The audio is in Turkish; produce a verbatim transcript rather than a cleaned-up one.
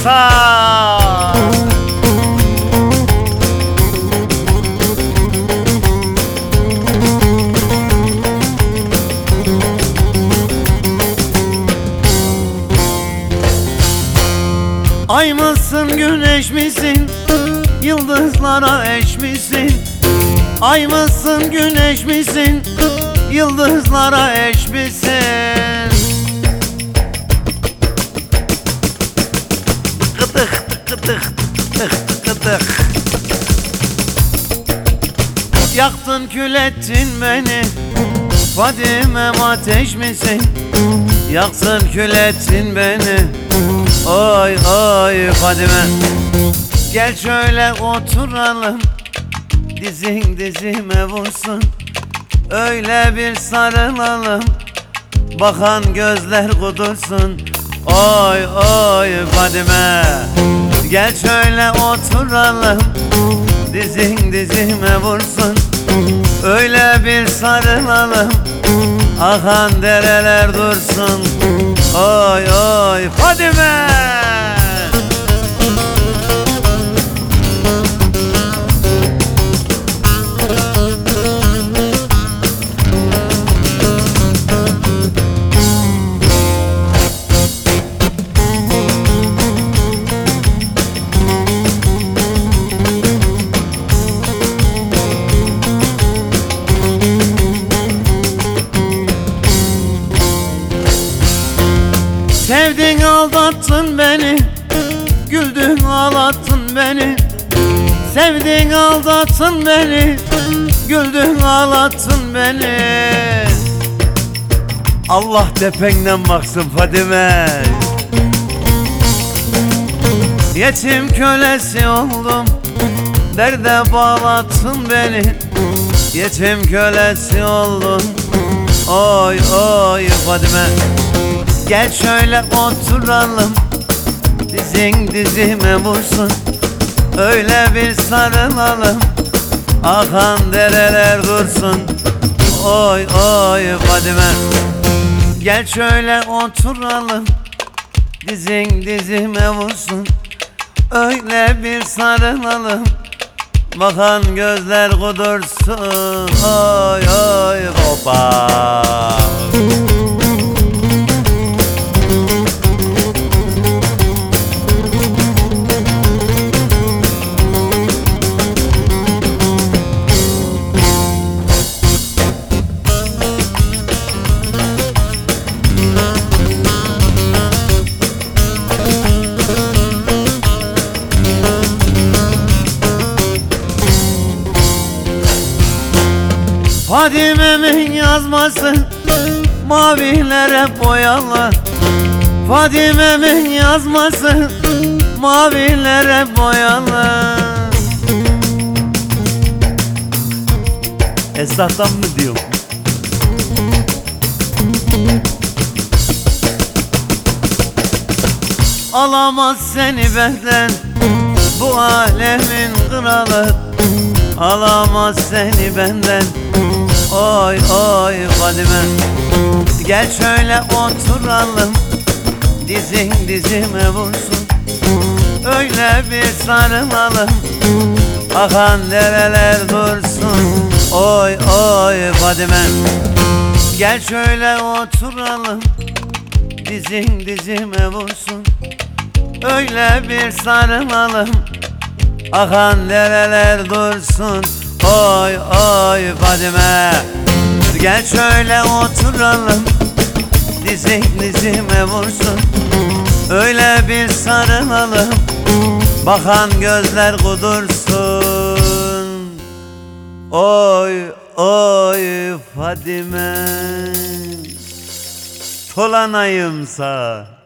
sağ. Ay mısın, güneş misin, yıldızlara eş misin? Ay mısın, güneş misin, yıldızlara eş misin? Kıtık kıtık kıtık kıtık. Yaktın kül ettin beni, Fadime'm ateş misin? Yaktın kül ettin beni, oy oy Fadime. Gel şöyle oturalım, dizin dizime vursun, öyle bir sarılalım, bakan gözler kudursun, oy oy Fadime. Gel şöyle oturalım, dizin dizime vursun, öyle bir sarılalım, akan dereler dursun, oy oy Fadime. Sevdin aldattın beni, güldün ağlattın beni. Sevdin aldattın beni, güldün ağlattın beni. Allah tependen baksın Fadime. Yetim kölesi oldum, derde bağlattın beni. Yetim kölesi oldum, oy oy Fadime. Gel şöyle oturalım, dizin dizime vursun, öyle bir sarılalım, akan dereler dursun, oy oy Fadime. Gel şöyle oturalım, dizin dizime vursun, öyle bir sarılalım, bakan gözler kudursun, oy oy hopa. Fadime'min yazması mavilere boyalı, Fadime'min yazması mavilere boyalı. Esnaftan mı diyor? Alamaz seni benden bu alemin kralı, alamaz seni benden, oy oy Fadime. Gel şöyle oturalım, dizin dizime vursun, öyle bir sarılalım, akan dereler dursun, oy oy Fadime. Gel şöyle oturalım, dizin dizime vursun, öyle bir sarılalım, akan dereler dursun, oy oy Fadime. Gel şöyle oturalım, dizin dizime vursun, öyle bir sarılalım, bakan gözler kudursun, oy oy Fadime. Tolanayımsa